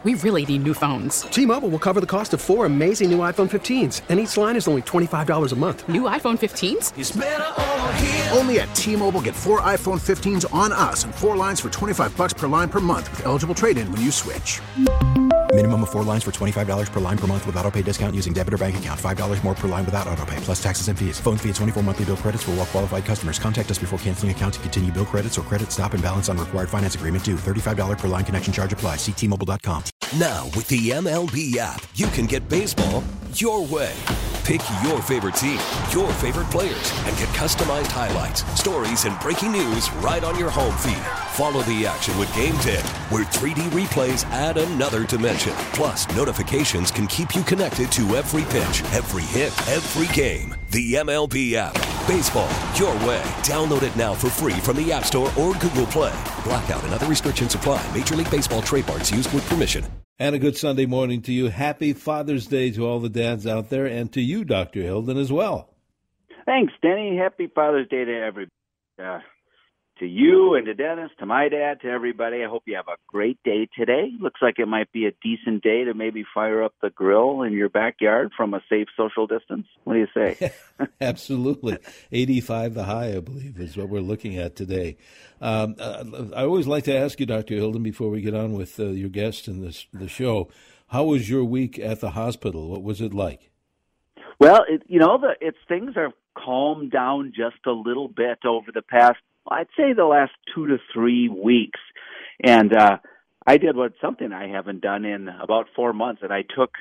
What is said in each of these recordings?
We really need new phones. T-Mobile will cover the cost of 4 amazing new iPhone 15s, and each line is only $25 a month. New iPhone 15s? It's better over here. Only at T-Mobile, get 4 iPhone 15s on us and 4 lines for $25 per line per month with eligible trade-in when you switch. Minimum of 4 lines for $25 per line per month with autopay discount using debit or bank account. $5 more per line without autopay, plus taxes and fees. Phone fee at 24 monthly bill credits for well-qualified customers. Contact us before canceling account to continue bill credits or credit stop and balance on required finance agreement due. $35 per line connection charge applies. See T-Mobile.com. Now, with the MLB app, you can get baseball your way. Pick your favorite team, your favorite players, and get customized highlights, stories, and breaking news right on your home feed. Follow the action with Game Day, where 3D replays add another dimension. Plus, notifications can keep you connected to every pitch, every hit, every game. The MLB app. Baseball your way. Download it now for free from the App Store or Google Play. Blackout and other restrictions apply. Major League Baseball trademarks used with permission. And a good Sunday morning to you. Happy Father's Day to all the dads out there, and to you, Dr. Hilden, as well. Thanks, Denny. Happy Father's Day to everybody. To you and to Dennis, to my dad, to everybody. I hope you have a great day today. Looks like it might be a decent day to maybe fire up the grill in your backyard from a safe social distance. What do you say? Absolutely. 85 the high, I believe, is what we're looking at today. I always like to ask you, Dr. Hilden, before we get on with your guest and the show, how was your week at the hospital? What was it like? Well, things are calmed down just a little bit over the past, I'd say the last 2 to 3 weeks. And I did something I haven't done in about 4 months, and I took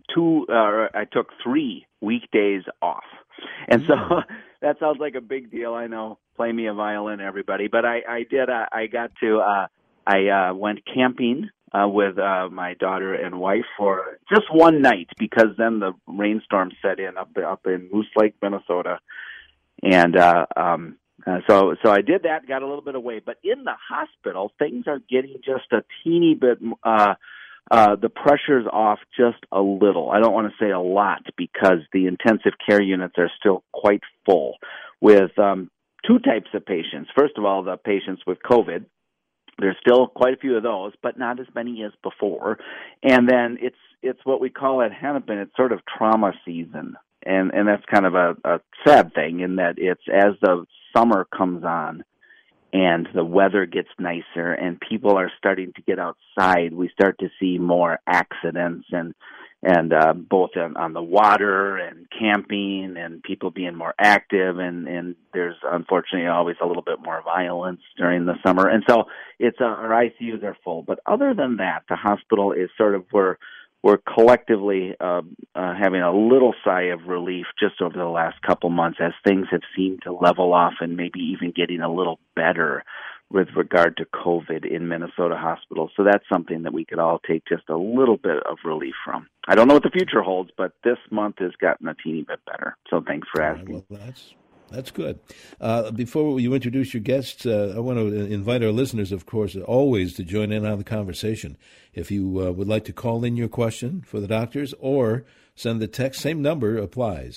3 weekdays off. And so that sounds like a big deal. I know, play me a violin, everybody. But I went camping with my daughter and wife for just one night, because then the rainstorm set in up in Moose Lake, Minnesota. And so I did that, got a little bit away. But in the hospital, things are getting just a teeny bit, the pressure's off just a little. I don't want to say a lot, because the intensive care units are still quite full with 2 types of patients. First of all, the patients with COVID. There's still quite a few of those, but not as many as before. And then it's what we call at Hennepin, it's sort of trauma season. And that's kind of a sad thing, in that it's as the summer comes on and the weather gets nicer and people are starting to get outside, we start to see more accidents and both on the water and camping, and people being more active, and there's unfortunately always a little bit more violence during the summer. And so our ICUs are full. But other than that, the hospital is sort of we're collectively having a little sigh of relief just over the last couple months, as things have seemed to level off and maybe even getting a little better with regard to COVID in Minnesota hospitals. So that's something that we could all take just a little bit of relief from. I don't know what the future holds, but this month has gotten a teeny bit better. So thanks for asking. Well, that's good. Before you introduce your guests, I want to invite our listeners, of course, always to join in on the conversation. If you would like to call in your question for the doctors or send the text, same number applies,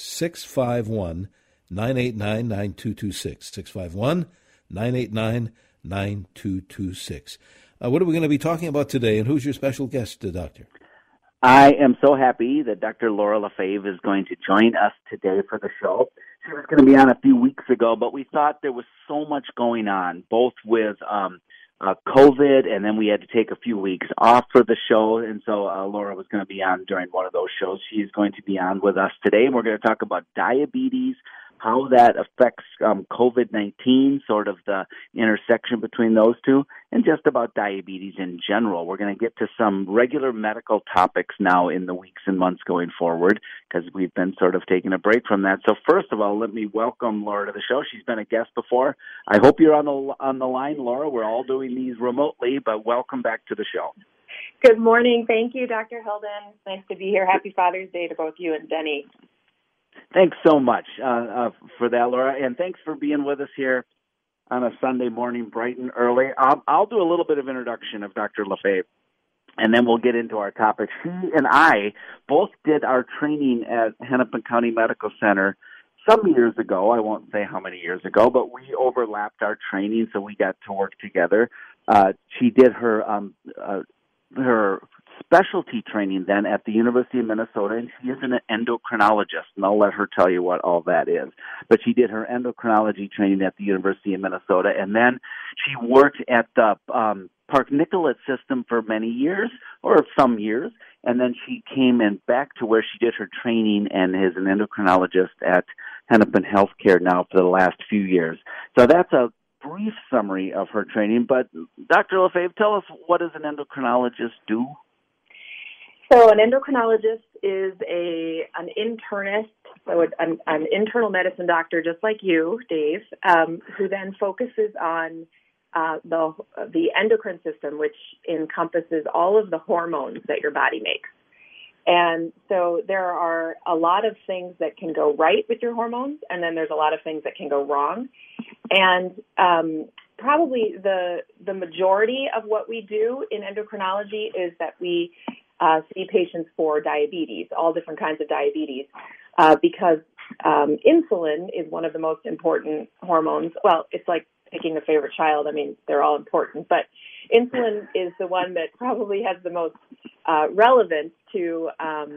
651-989-9226, 651-989-9226. What are we going to be talking about today, and who's your special guest, Doctor? I am so happy that Dr. Laura Lefebvre is going to join us today for the show. She was going to be on a few weeks ago, but we thought there was so much going on, both with COVID, and then we had to take a few weeks off for the show, and so Laura was going to be on during one of those shows. She's going to be on with us today, and we're going to talk about diabetes, how that affects COVID-19, sort of the intersection between those two, and just about diabetes in general. We're going to get to some regular medical topics now in the weeks and months going forward, because we've been sort of taking a break from that. So first of all, let me welcome Laura to the show. She's been a guest before. I hope you're on the line, Laura. We're all doing these remotely, but welcome back to the show. Good morning. Thank you, Dr. Hilden. Nice to be here. Happy Father's Day to both you and Denny. Thanks so much for that, Laura, and thanks for being with us here on a Sunday morning, bright and early. I'll do a little bit of introduction of Dr. Lefebvre, and then we'll get into our topic. She and I both did our training at Hennepin County Medical Center some years ago. I won't say how many years ago, but we overlapped our training, so we got to work together. She did her specialty training then at the University of Minnesota, and she is an endocrinologist, and I'll let her tell you what all that is. But she did her endocrinology training at the University of Minnesota, and then she worked at the Park Nicollet system for many years, or some years, and then she came in back to where she did her training and is an endocrinologist at Hennepin Healthcare now for the last few years. So that's a brief summary of her training. But Dr. LaFave, tell us, what does an endocrinologist do? So an endocrinologist is an internist, so an internal medicine doctor just like you, Dave, who then focuses on the endocrine system, which encompasses all of the hormones that your body makes. And so there are a lot of things that can go right with your hormones, and then there's a lot of things that can go wrong. And probably the majority of what we do in endocrinology is that we see patients for diabetes, all different kinds of diabetes, because insulin is one of the most important hormones. Well, it's like picking a favorite child. I mean, they're all important, but insulin is the one that probably has the most relevance to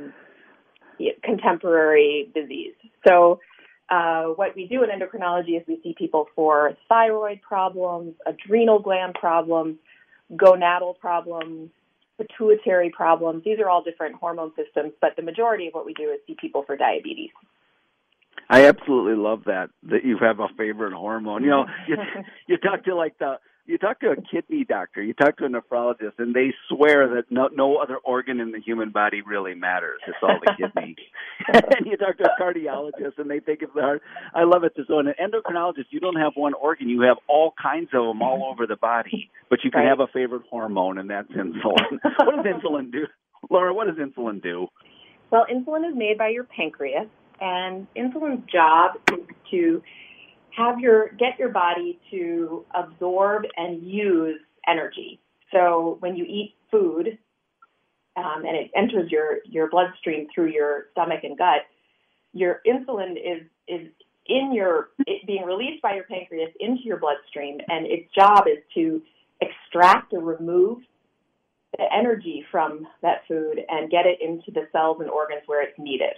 contemporary disease. So what we do in endocrinology is we see people for thyroid problems, adrenal gland problems, gonadal problems, pituitary problems. These are all different hormone systems, but the majority of what we do is see people for diabetes. I absolutely love that you have a favorite hormone. You know, you talk to a kidney doctor, you talk to a nephrologist, and they swear that no other organ in the human body really matters. It's all the kidney. And you talk to a cardiologist, and they think it's the heart. I love it. So in an endocrinologist, you don't have one organ. You have all kinds of them all over the body. But you can have a favorite hormone, and that's insulin. What does insulin do? Laura, what does insulin do? Well, insulin is made by your pancreas, and insulin's job is to get your body to absorb and use energy. So when you eat food and it enters your bloodstream through your stomach and gut, your insulin is being released by your pancreas into your bloodstream, and its job is to extract or remove the energy from that food and get it into the cells and organs where it's needed.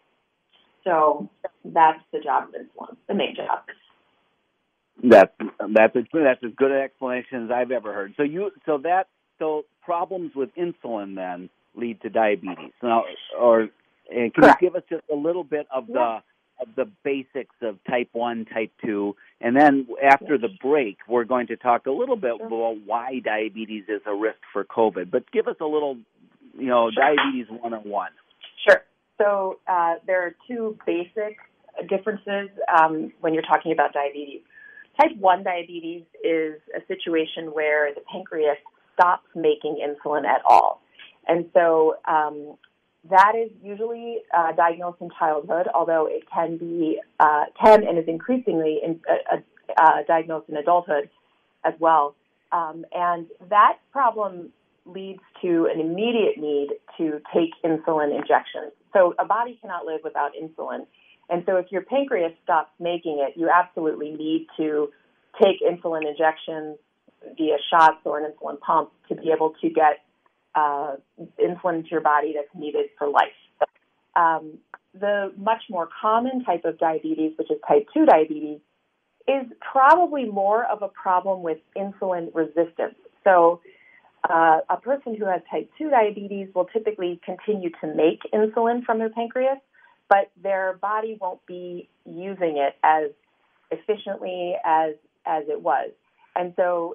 So that's the job of insulin, the main job. That's as good an explanation as I've ever heard. So problems with insulin then lead to diabetes. Now, can you give us just a little bit of the basics of type 1, type 2, and then after the break, we're going to talk a little bit about why diabetes is a risk for COVID. But give us a little, diabetes 101. Sure. So there are two basic differences when you're talking about diabetes. Type 1 diabetes is a situation where the pancreas stops making insulin at all. And so that is usually diagnosed in childhood, although it can and is increasingly diagnosed in adulthood as well. And that problem leads to an immediate need to take insulin injections. So a body cannot live without insulin. And so if your pancreas stops making it, you absolutely need to take insulin injections via shots or an insulin pump to be able to get insulin into your body that's needed for life. The much more common type of diabetes, which is type 2 diabetes, is probably more of a problem with insulin resistance. So a person who has type 2 diabetes will typically continue to make insulin from their pancreas, but their body won't be using it as efficiently as it was. And so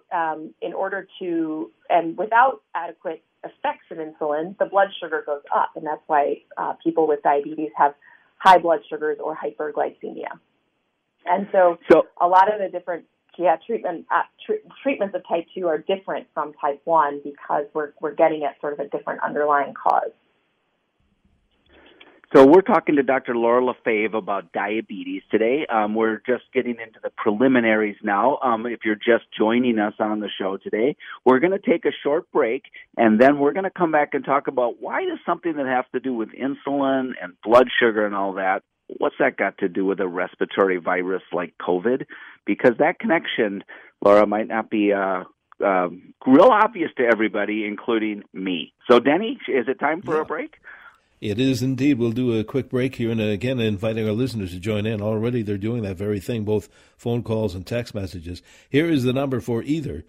without adequate effects of insulin, the blood sugar goes up, and that's why people with diabetes have high blood sugars or hyperglycemia. And so a lot of the different treatments of type 2 are different from type 1 because we're getting at sort of a different underlying cause. So we're talking to Dr. Laura LaFave about diabetes today. We're just getting into the preliminaries now. If you're just joining us on the show today, we're going to take a short break, and then we're going to come back and talk about why does something that has to do with insulin and blood sugar and all that, what's that got to do with a respiratory virus like COVID? Because that connection, Laura, might not be real obvious to everybody, including me. So, Denny, is it time for a break? It is indeed. We'll do a quick break here, and again, inviting our listeners to join in. Already they're doing that very thing, both phone calls and text messages. Here is the number for either,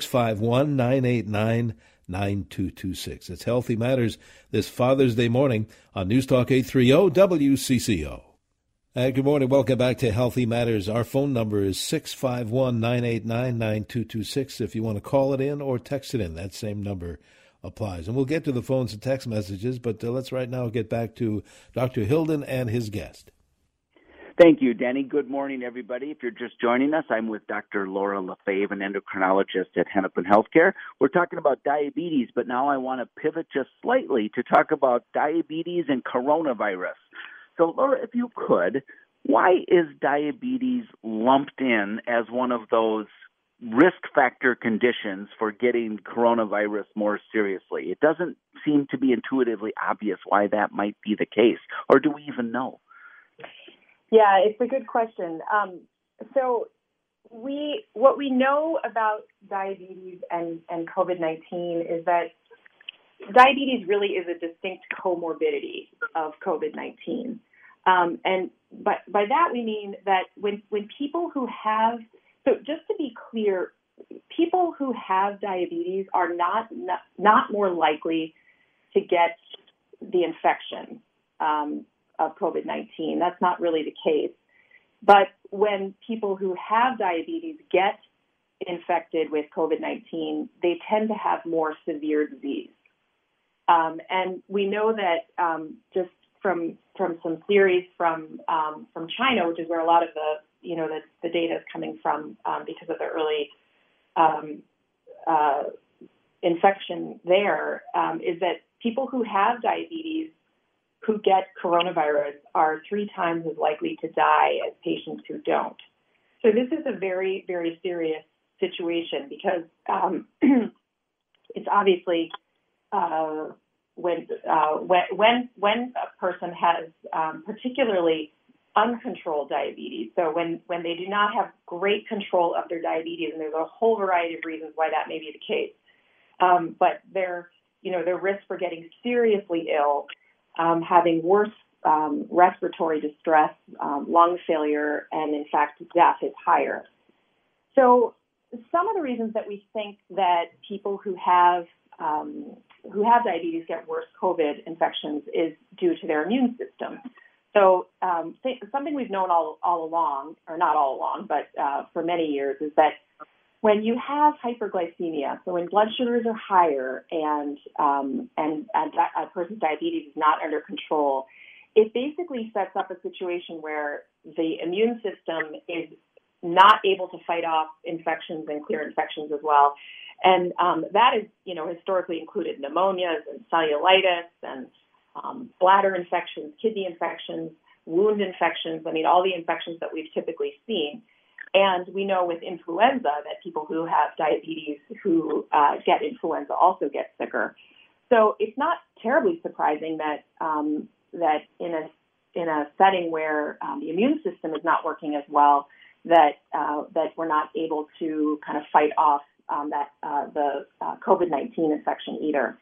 651-989-9226. It's Healthy Matters this Father's Day morning on News Talk 830 WCCO. Good morning. Welcome back to Healthy Matters. Our phone number is 651-989-9226. If you want to call it in or text it in, that same number applies. And we'll get to the phones and text messages, but let's right now get back to Dr. Hilden and his guest. Thank you, Denny. Good morning, everybody. If you're just joining us, I'm with Dr. Laura Lefebvre, an endocrinologist at Hennepin Healthcare. We're talking about diabetes, but now I want to pivot just slightly to talk about diabetes and coronavirus. So, Laura, if you could, why is diabetes lumped in as one of those risk factor conditions for getting coronavirus more seriously? It doesn't seem to be intuitively obvious why that might be the case, or do we even know? Yeah, it's a good question. So what we know about diabetes and COVID-19 is that diabetes really is a distinct comorbidity of COVID-19. And by that we mean that when people who have, so just to be clear, people who have diabetes are not more likely to get the infection of COVID-19. That's not really the case. But when people who have diabetes get infected with COVID-19, they tend to have more severe disease. And we know that just from some theories from China, which is where a lot of the data is coming from because of the early infection there, is that people who have diabetes who get coronavirus are 3 times as likely to die as patients who don't. So this is a very, very serious situation because it's obviously when a person has particularly uncontrolled diabetes, so when they do not have great control of their diabetes, and there's a whole variety of reasons why that may be the case, but their risk for getting seriously ill, having worse respiratory distress, lung failure, and in fact death is higher. So some of the reasons that we think that people who have diabetes get worse COVID infections is due to their immune system. So something we've known all along, or not all along, but for many years, is that when you have hyperglycemia, so when blood sugars are higher and a person's diabetes is not under control, it basically sets up a situation where the immune system is not able to fight off infections and clear infections as well. And that is, historically included pneumonias and cellulitis and bladder infections, kidney infections, wound infections. I mean, all the infections that we've typically seen. And we know with influenza that people who have diabetes who get influenza also get sicker. So it's not terribly surprising that that in a setting where the immune system is not working as well, that we're not able to kind of fight off the COVID-19 infection either.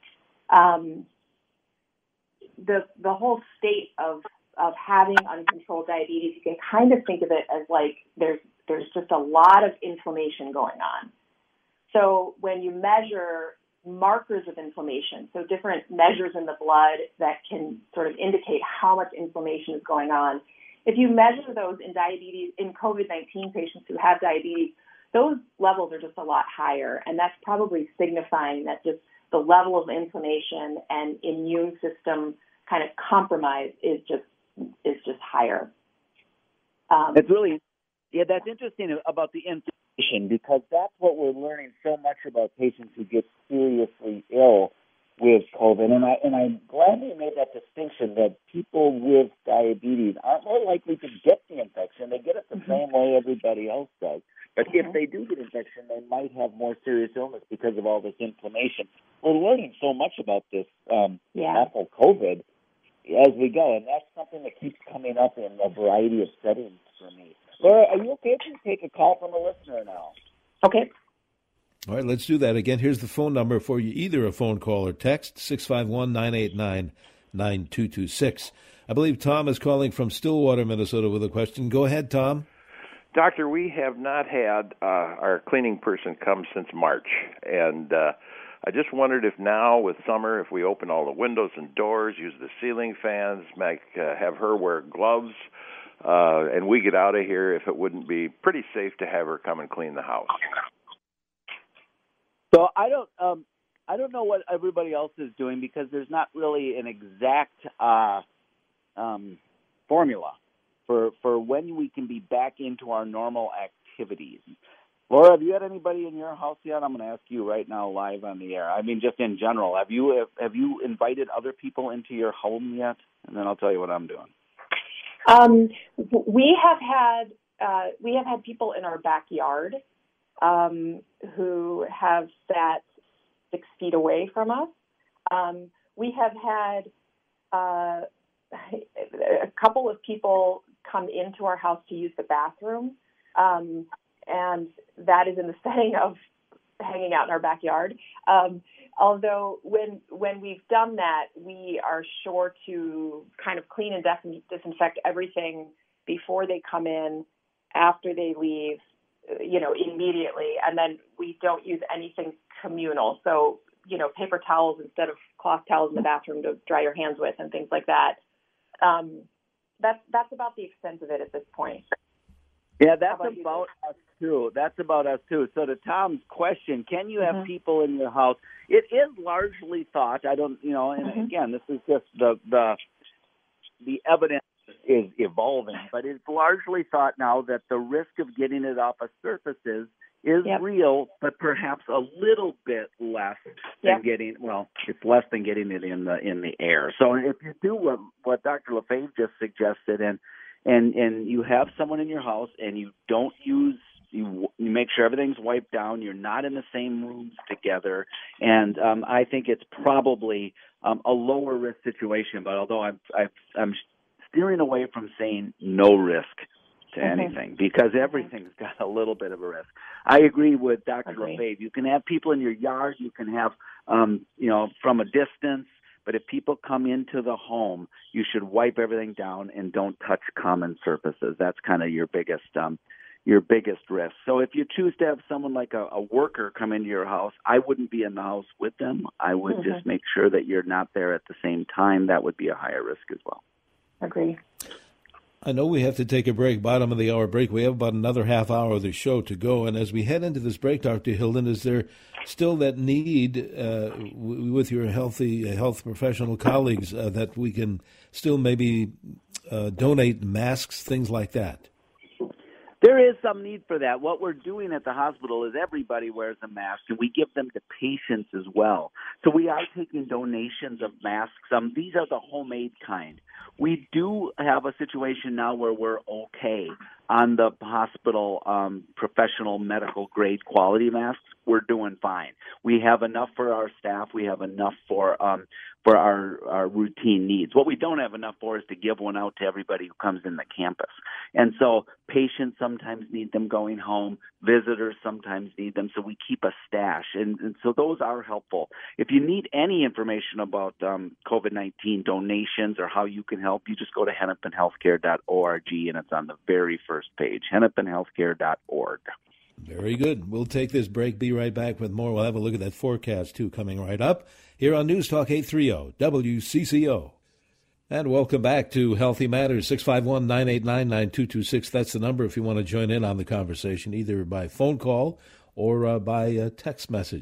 The whole state of having uncontrolled diabetes, you can kind of think of it as like there's just a lot of inflammation going on. So when you measure markers of inflammation, so different measures in the blood that can sort of indicate how much inflammation is going on, if you measure those in diabetes, in COVID-19 patients who have diabetes, those levels are just a lot higher, and that's probably signifying that just the level of inflammation and immune system kind of compromise is just higher. It's really, that's interesting about the inflammation, because that's what we're learning so much about patients who get seriously ill with COVID. And I'm glad you made that distinction that people with diabetes aren't more likely to get the infection. They get it the same way everybody else does. But if they do get infection, they might have more serious illness because of all this inflammation. We're learning so much about this awful COVID as we go, and that's something that keeps coming up in a variety of settings for me. Laura, are you okay if we take a call from a listener now? Okay. All right, let's do that. Again, here's the phone number for you, either a phone call or text, 651-989-9226. I believe Tom is calling from Stillwater, Minnesota with a question. Go ahead, Tom. Doctor, we have not had our cleaning person come since March, and I just wondered if now with summer, if we open all the windows and doors, use the ceiling fans, have her wear gloves, and we get out of here, if it wouldn't be pretty safe to have her come and clean the house. So I don't know what everybody else is doing because there's not really an exact formula for when we can be back into our normal activities. Laura, have you had anybody in your house yet? I'm going to ask you right now live on the air. I mean, just in general, have you invited other people into your home yet? And then I'll tell you what I'm doing. We have had people in our backyard who have sat 6 feet away from us. We have had a couple of people come into our house to use the bathroom, and that is in the setting of hanging out in our backyard. Although when we've done that, we are sure to kind of clean and disinfect everything before they come in, after they leave, immediately, and then we don't use anything communal. So, paper towels instead of cloth towels in the bathroom to dry your hands with and things like that. That's about the extent of it at this point. Yeah, that's about us too. So to Tom's question, can you have people in your house? It is largely thought. And again, this is just the evidence is evolving, but it's largely thought now that the risk of getting it off of surfaces is real, but perhaps a little bit less than it's less than getting it in the air. So if you do what Dr. Lefebvre just suggested, and you have someone in your house and you don't you make sure everything's wiped down, you're not in the same rooms together, and I think it's probably a lower risk situation. But although I'm steering away from saying no risk to anything, because everything's got a little bit of a risk. I agree with Dr. Lefebvre. You can have people in your yard, you can have, from a distance, but if people come into the home, you should wipe everything down and don't touch common surfaces. That's kind of your biggest risk. So if you choose to have someone like a worker come into your house, I wouldn't be in the house with them. I would just make sure that you're not there at the same time. That would be a higher risk as well. Agree. I know we have to take a break, bottom of the hour break. We have about another half hour of the show to go. And as we head into this break, Dr. Hilden, is there still that need with your health professional colleagues that we can still maybe donate masks, things like that? There is some need for that. What we're doing at the hospital is everybody wears a mask, and we give them to patients as well. So we are taking donations of masks. These are the homemade kind. We do have a situation now where we're okay on the hospital professional medical grade quality masks. We're doing fine. We have enough for our staff. We have enough for our routine needs. What we don't have enough for is to give one out to everybody who comes in the campus. And so patients sometimes need them going home. Visitors sometimes need them. So we keep a stash. And so those are helpful. If you need any information about COVID-19 donations or how you can help, you just go to hennepinhealthcare.org, and it's on the very first page, hennepinhealthcare.org. Very good. We'll take this break, be right back with more. We'll have a look at that forecast, too, coming right up here on News Talk 830 WCCO. And welcome back to Healthy Matters, 651-989-9226. That's the number if you want to join in on the conversation, either by phone call or by text message,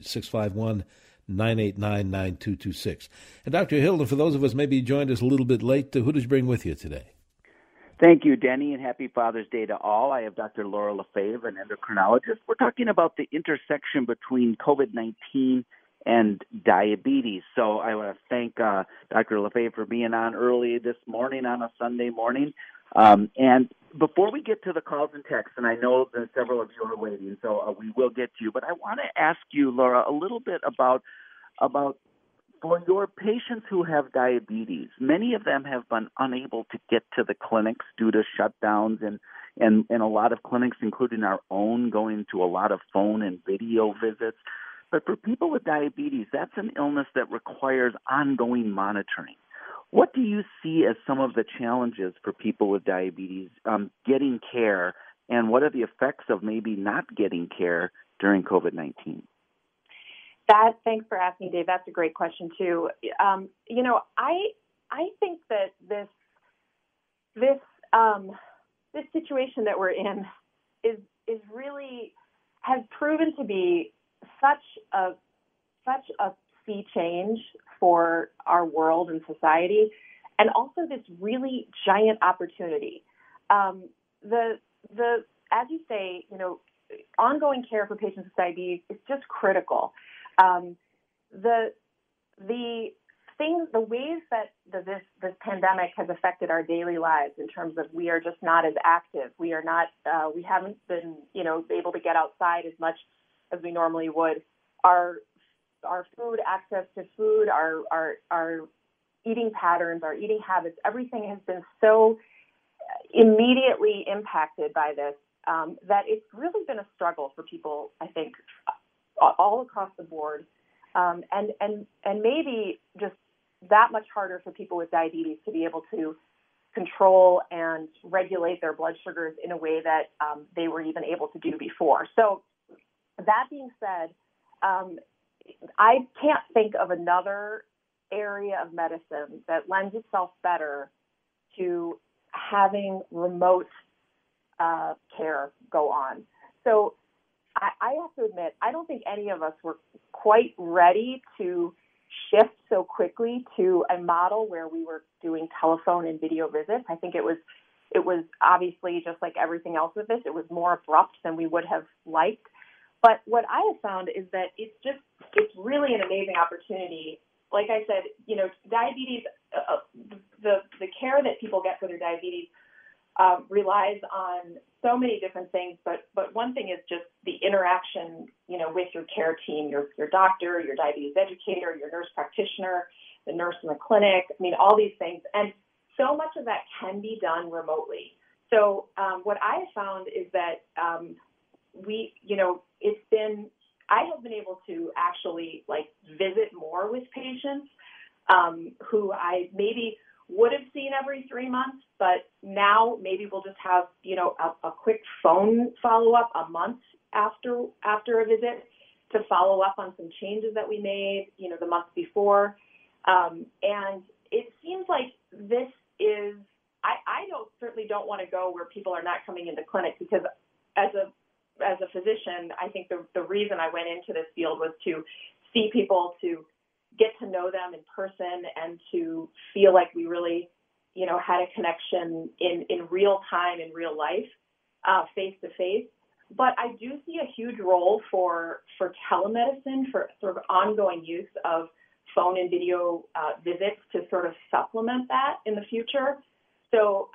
651-989-9226. And Dr. Hilden, for those of us maybe joined us a little bit late, who did you bring with you today? Thank you, Denny, and happy Father's Day to all. I have Dr. Laura Lefebvre, an endocrinologist. We're talking about the intersection between COVID-19 and diabetes. So I want to thank Dr. Lefebvre for being on early this morning on a Sunday morning. And before we get to the calls and texts, and I know that several of you are waiting, so we will get to you, but I want to ask you, Laura, a little bit about for your patients who have diabetes. Many of them have been unable to get to the clinics due to shutdowns and a lot of clinics, including our own, going to a lot of phone and video visits. But for people with diabetes, that's an illness that requires ongoing monitoring. What do you see as some of the challenges for people with diabetes getting care, and what are the effects of maybe not getting care during COVID-19? Thanks for asking, Dave. That's a great question too. I think that this situation that we're in is really has proven to be such a sea change for our world and society, and also this really giant opportunity. As you say, ongoing care for patients with diabetes is just critical. The ways that this pandemic has affected our daily lives in terms of we are just not as active. We are not. We haven't been, able to get outside as much as we normally would. Our food, access to food, our eating patterns, our eating habits, everything has been so immediately impacted by this that it's really been a struggle for people, I think, all across the board, and maybe just that much harder for people with diabetes to be able to control and regulate their blood sugars in a way that they were even able to do before. So that being said, I can't think of another area of medicine that lends itself better to having remote care go on. So I have to admit, I don't think any of us were quite ready to shift so quickly to a model where we were doing telephone and video visits. I think it was obviously, just like everything else with this, it was more abrupt than we would have liked. But what I have found is that it's really an amazing opportunity. Like I said, diabetes, the care that people get for their diabetes relies on so many different things, but one thing is just the interaction, with your care team, your doctor, your diabetes educator, your nurse practitioner, the nurse in the clinic. I mean, all these things. And so much of that can be done remotely. So what I have found is that I have been able to actually visit more with patients who I maybe would have seen every 3 months, but now maybe we'll just have, a quick phone follow-up a month after a visit to follow up on some changes that we made, the month before. And it seems like this is, I certainly don't want to go where people are not coming into clinic, because as a physician, I think the reason I went into this field was to see people, to get to know them in person, and to feel like we really, had a connection in real time, in real life, face to face. But I do see a huge role for telemedicine, for sort of ongoing use of phone and video visits to sort of supplement that in the future. So,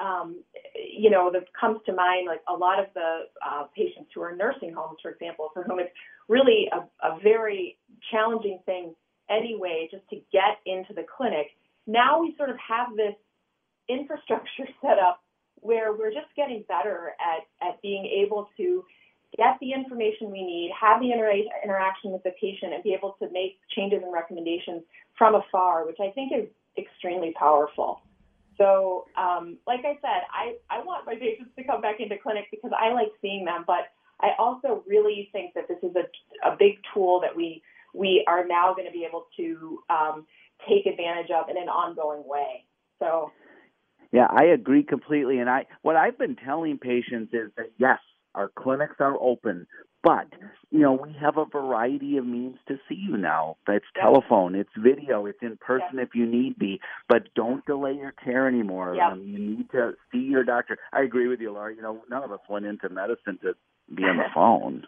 that comes to mind, like a lot of the patients who are in nursing homes, for example, for whom it's really a very challenging thing anyway, just to get into the clinic. Now we sort of have this infrastructure set up where we're just getting better at being able to get the information we need, have the interaction with the patient, and be able to make changes and recommendations from afar, which I think is extremely powerful. So, like I said, I want my patients to come back into clinic because I like seeing them, but I also really think that this is a big tool that we are now going to be able to take advantage of in an ongoing way. So, yeah, I agree completely. And what I've been telling patients is that, yes, our clinics are open, but, we have a variety of means to see you now. It's telephone, it's video, it's in person if you need be, but don't delay your care anymore. You need to see your doctor. I agree with you, Laura. None of us went into medicine to be on the phone.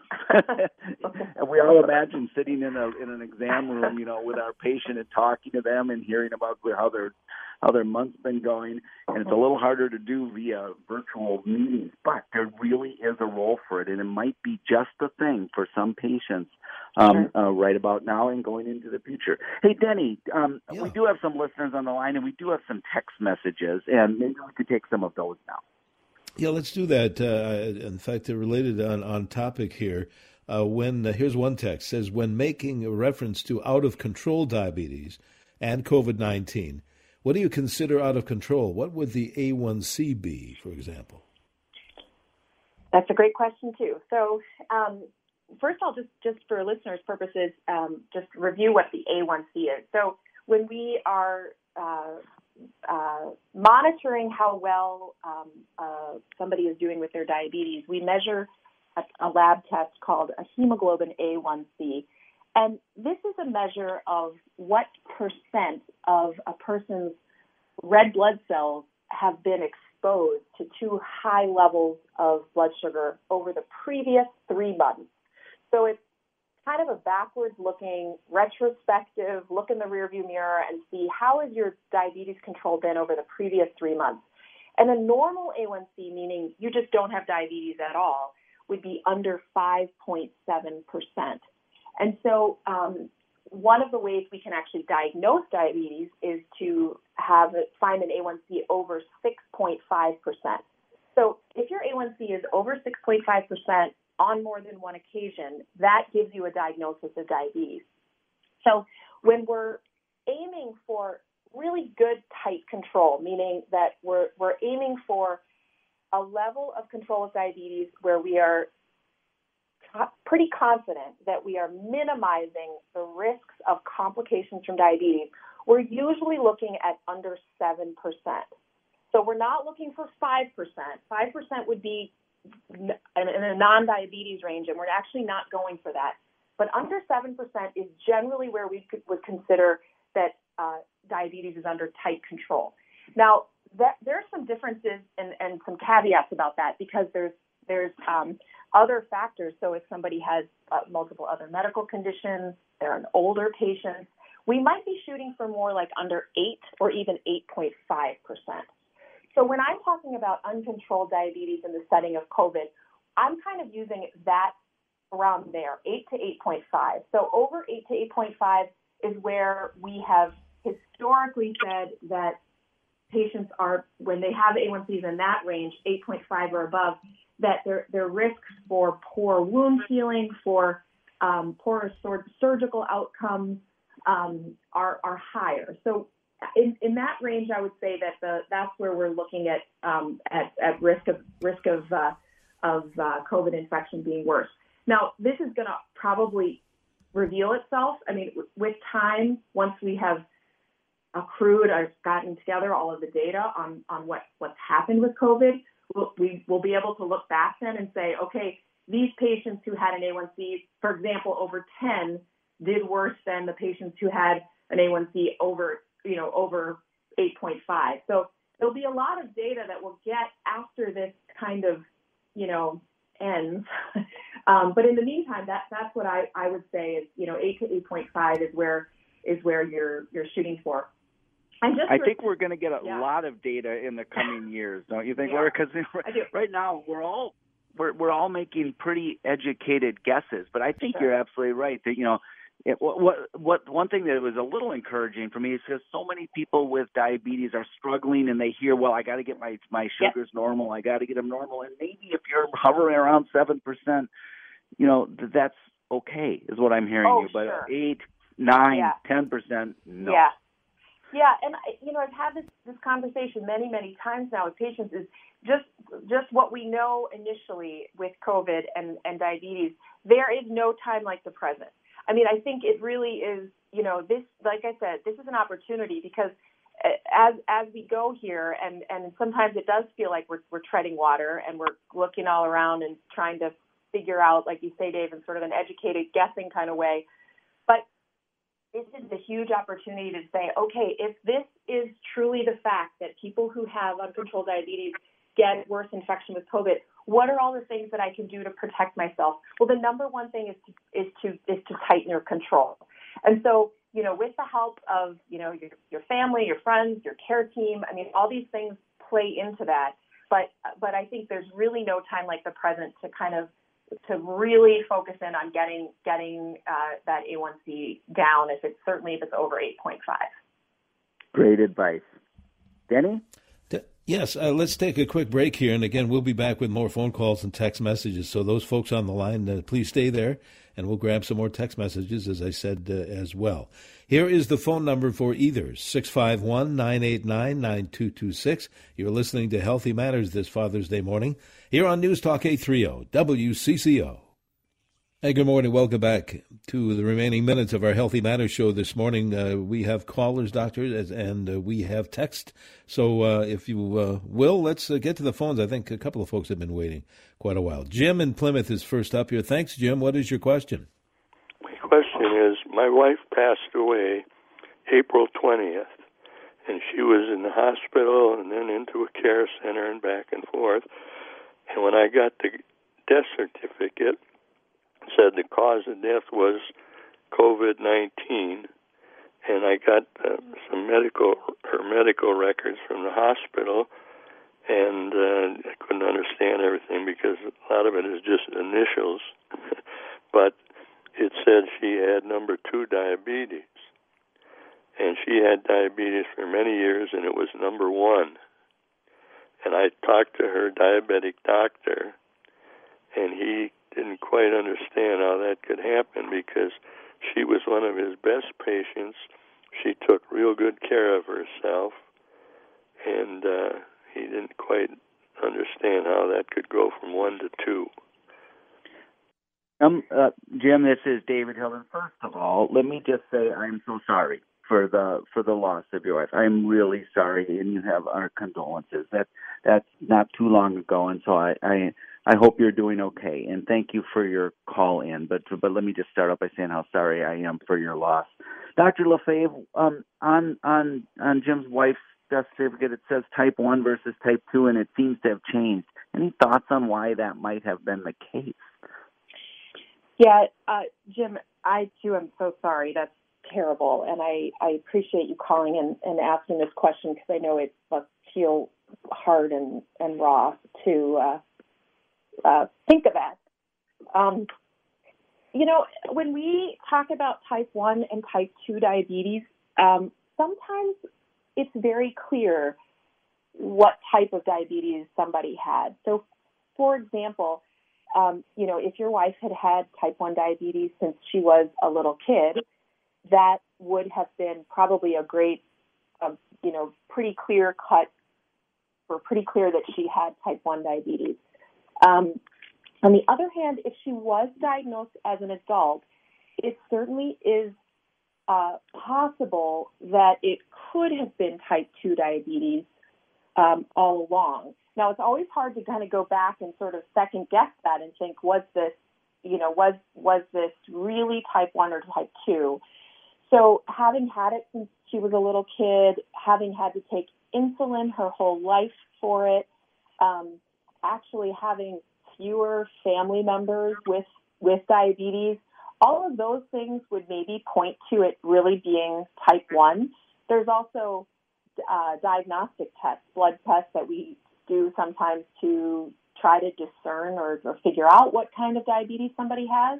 And we all imagine sitting in an exam room, with our patient and talking to them and hearing about how their month's been going. And it's a little harder to do via virtual meetings, but there really is a role for it, and it might be just the thing for some patients right about now and going into the future. Hey, Denny, we do have some listeners on the line, and we do have some text messages, and maybe we could take some of those now. Yeah, let's do that. In fact, they're related on topic here. Here's one text, says, when making a reference to out-of-control diabetes and COVID-19, what do you consider out of control? What would the A1C be, for example? That's a great question, too. So first, I'll just for listeners' purposes, just review what the A1C is. So when we are monitoring how well somebody is doing with their diabetes, we measure a lab test called a hemoglobin A1C. And this is a measure of what percent of a person's red blood cells have been exposed to too high levels of blood sugar over the previous 3 months. So it's kind of a backwards-looking, retrospective look in the rearview mirror and see how has your diabetes control been over the previous 3 months. And a normal A1C, meaning you just don't have diabetes at all, would be under 5.7%. And so one of the ways we can actually diagnose diabetes is to find an A1C over 6.5%. So if your A1C is over 6.5%, on more than one occasion, that gives you a diagnosis of diabetes. So when we're aiming for really good, tight control, meaning that we're aiming for a level of control of diabetes where we are pretty confident that we are minimizing the risks of complications from diabetes, we're usually looking at under 7%. So we're not looking for 5%. 5% would be in a non-diabetes range, and we're actually not going for that. But under 7% is generally where we would consider that diabetes is under tight control. Now, there are some differences and some caveats about that because there's other factors. So if somebody has multiple other medical conditions, they're an older patient, we might be shooting for more like under 8 or even 8.5%. So when I'm talking about uncontrolled diabetes in the setting of COVID, I'm kind of using that around there, 8 to 8.5. So over 8 to 8.5 is where we have historically said that patients are, when they have A1Cs in that range, 8.5 or above, that their risks for poor wound healing, for poor surgical outcomes are higher. So in that range, I would say that that's where we're looking at risk of COVID infection being worse. Now, this is going to probably reveal itself. I mean, with time, once we have accrued or gotten together all of the data on what's happened with COVID, we'll be able to look back then and say, okay, these patients who had an A1C, for example, over 10, did worse than the patients who had an A1C over 8.5. So there'll be a lot of data that we'll get after this kind of, ends. But in the meantime, that's what I would say is, 8 to 8.5 is where you're shooting for. I think we're going to get a lot of data in the coming years, don't you think, Laura? Because right now we're all making pretty educated guesses, but I think you're absolutely right that what one thing that was a little encouraging for me is because so many people with diabetes are struggling and they hear, well, I got to get my sugars normal, I got to get them normal, and maybe if you're hovering around 7%, that's okay, is what I'm hearing you. But 8, 9, 10%, no. Yeah, and I've had this conversation many, many times now with patients is just what we know initially with COVID and diabetes. There is no time like the present. I mean, I think it really is, this, like I said, this is an opportunity because as we go here, and sometimes it does feel like we're treading water and we're looking all around and trying to figure out, like you say, Dave, in sort of an educated guessing kind of way. But this is a huge opportunity to say, okay, if this is truly the fact that people who have uncontrolled diabetes get worse infection with COVID, what are all the things that I can do to protect myself? Well, the number one thing is to tighten your control. And so, with the help of, your family, your friends, your care team, I mean, all these things play into that. But I think there's really no time like the present to really focus in on getting that A1C down if it's over 8.5. Great advice. Denny? Yes, let's take a quick break here. And again, we'll be back with more phone calls and text messages. So those folks on the line, please stay there, and we'll grab some more text messages, as I said, as well. Here is the phone number for either, 651-989-9226. You're listening to Healthy Matters this Father's Day morning here on News Talk 830 WCCO. Hey, good morning. Welcome back to the remaining minutes of our Healthy Matters show this morning. We have callers, doctors, and we have text. So if you will, let's get to the phones. I think a couple of folks have been waiting quite a while. Jim in Plymouth is first up here. Thanks, Jim. What is your question? My question is, my wife passed away April 20th, and she was in the hospital and then into a care center and back and forth. And when I got the death certificate, said the cause of death was COVID-19, and I got her medical records from the hospital, and I couldn't understand everything because a lot of it is just initials, but it said she had number 2 diabetes, and she had diabetes for many years, and it was number 1. And I talked to her diabetic doctor, and he didn't quite understand how that could happen because she was one of his best patients. She took real good care of herself, and he didn't quite understand how that could go from 1 to 2. Jim, this is David Hillen. First of all, let me just say I'm so sorry for the loss of your wife. I'm really sorry, and you have our condolences. That's not too long ago, and so I hope you're doing okay. And thank you for your call in. But let me just start off by saying how sorry I am for your loss, Dr. Lefebvre. On Jim's wife's death certificate, it says type 1 versus type 2, and it seems to have changed. Any thoughts on why that might have been the case? Yeah, Jim, I too am so sorry. That's terrible, and I appreciate you calling and asking this question because I know it must feel hard and raw to think of that. When we talk about type 1 and type 2 diabetes, sometimes it's very clear what type of diabetes somebody had. So, for example, if your wife had type 1 diabetes since she was a little kid, that would have been probably a great, pretty clear cut, or pretty clear that she had type 1 diabetes. On the other hand, if she was diagnosed as an adult, it certainly is possible that it could have been type 2 diabetes all along. Now, it's always hard to kind of go back and sort of second guess that and think, was this really type 1 or type 2? So having had it since she was a little kid, having had to take insulin her whole life for it, actually having fewer family members with diabetes, all of those things would maybe point to it really being type 1. There's also diagnostic tests, blood tests that we do sometimes to try to discern or figure out what kind of diabetes somebody has.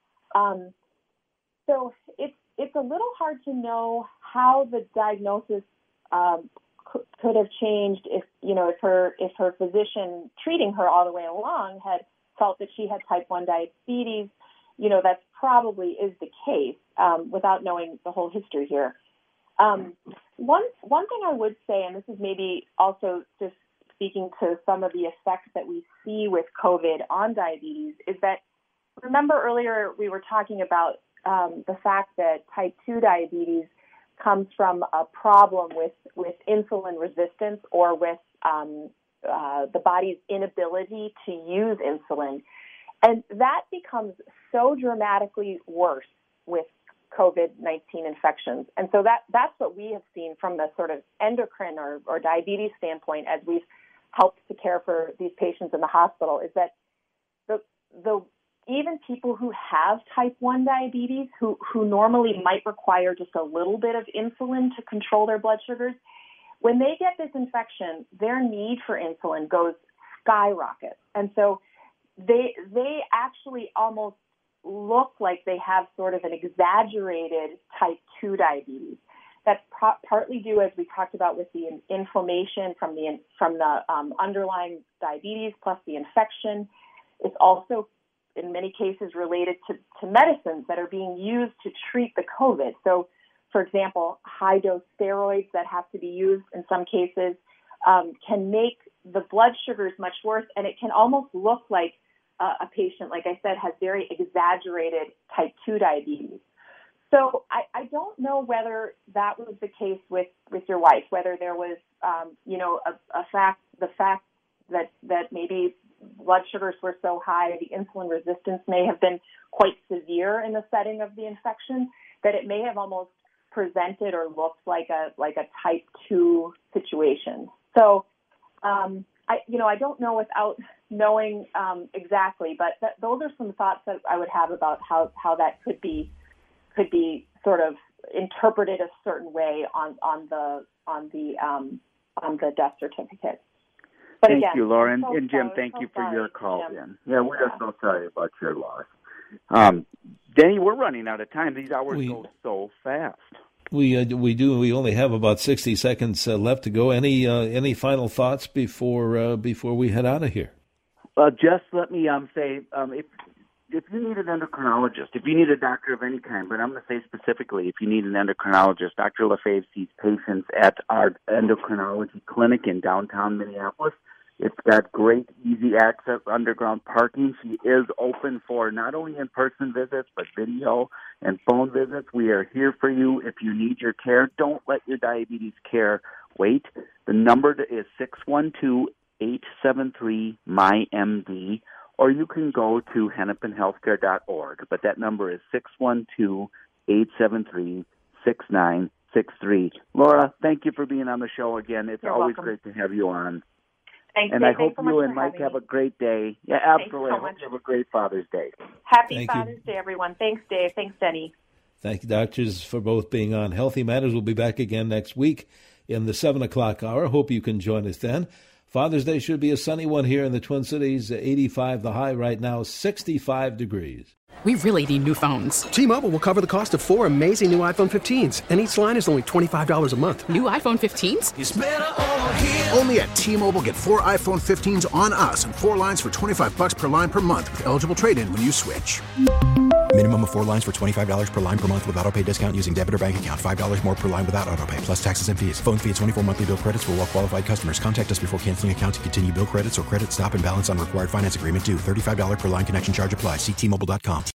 So it's a little hard to know how the diagnosis could have changed if her physician treating her all the way along had felt that she had type 1 diabetes. That probably is the case without knowing the whole history here. One thing I would say, and this is maybe also just speaking to some of the effects that we see with COVID on diabetes, is that, remember earlier we were talking about the fact that type 2 diabetes comes from a problem with insulin resistance or with the body's inability to use insulin. And that becomes so dramatically worse with COVID-19 infections. And so that's what we have seen from the sort of endocrine or diabetes standpoint as we've helped to care for these patients in the hospital, is that the even people who have type 1 diabetes, who normally might require just a little bit of insulin to control their blood sugars, when they get this infection, their need for insulin goes skyrocket. And so they actually almost look like they have sort of an exaggerated type 2 diabetes. That's partly due, as we talked about, with the inflammation from the underlying diabetes plus the infection. It's also, in many cases, related to medicines that are being used to treat the COVID. So, for example, high-dose steroids that have to be used in some cases can make the blood sugars much worse, and it can almost look like a patient, like I said, has very exaggerated type 2 diabetes. So I don't know whether that was the case with your wife, whether there was, the fact that maybe blood sugars were so high, the insulin resistance may have been quite severe in the setting of the infection, that it may have almost presented or looked like a type 2 situation. So, I don't know without knowing exactly, but those are some thoughts that I would have about how that could be sort of interpreted a certain way on the death certificate. But thank again, you, Laura, so and Jim. sorry, Thank you for your call, Jim. in. Yeah, we are so sorry about your loss. Denny, we're running out of time. These hours go so fast. We do. We only have about 60 seconds left to go. Any final thoughts before we head out of here? Just let me say, if you need an endocrinologist, if you need a doctor of any kind, but I'm going to say specifically, if you need an endocrinologist, Dr. LaFave sees patients at our endocrinology clinic in downtown Minneapolis. It's got great, easy access, underground parking. She is open for not only in-person visits, but video and phone visits. We are here for you if you need your care. Don't let your diabetes care wait. The number is 612-873-MyMD, or you can go to hennepinhealthcare.org. But that number is 612-873-6963. Laura, thank you for being on the show again. It's always welcome. Great to have you on. Thanks, and Dave. I hope you and Mike have a great day. Yeah, absolutely. So I hope you have a great Father's Day. Happy Father's Day, everyone. Thanks, Dave. Thanks, Denny. Thank you, doctors, for both being on. Healthy Matters will be back again next week in the 7 o'clock hour. Hope you can join us then. Father's Day should be a sunny one here in the Twin Cities. 85 the high right now, 65 degrees. We really need new phones. T-Mobile will cover the cost of 4 amazing new iPhone 15s, and each line is only $25 a month. New iPhone 15s? It's better over here. Only at T-Mobile, get 4 iPhone 15s on us and 4 lines for $25 per line per month with eligible trade-in when you switch. Minimum of 4 lines for $25 per line per month with autopay discount using debit or bank account. $5 more per line without autopay, plus taxes and fees. Phone fee at 24 monthly bill credits for well-qualified customers. Contact us before canceling account to continue bill credits or credit stop and balance on required finance agreement due. $35 per line connection charge applies. See T-Mobile.com.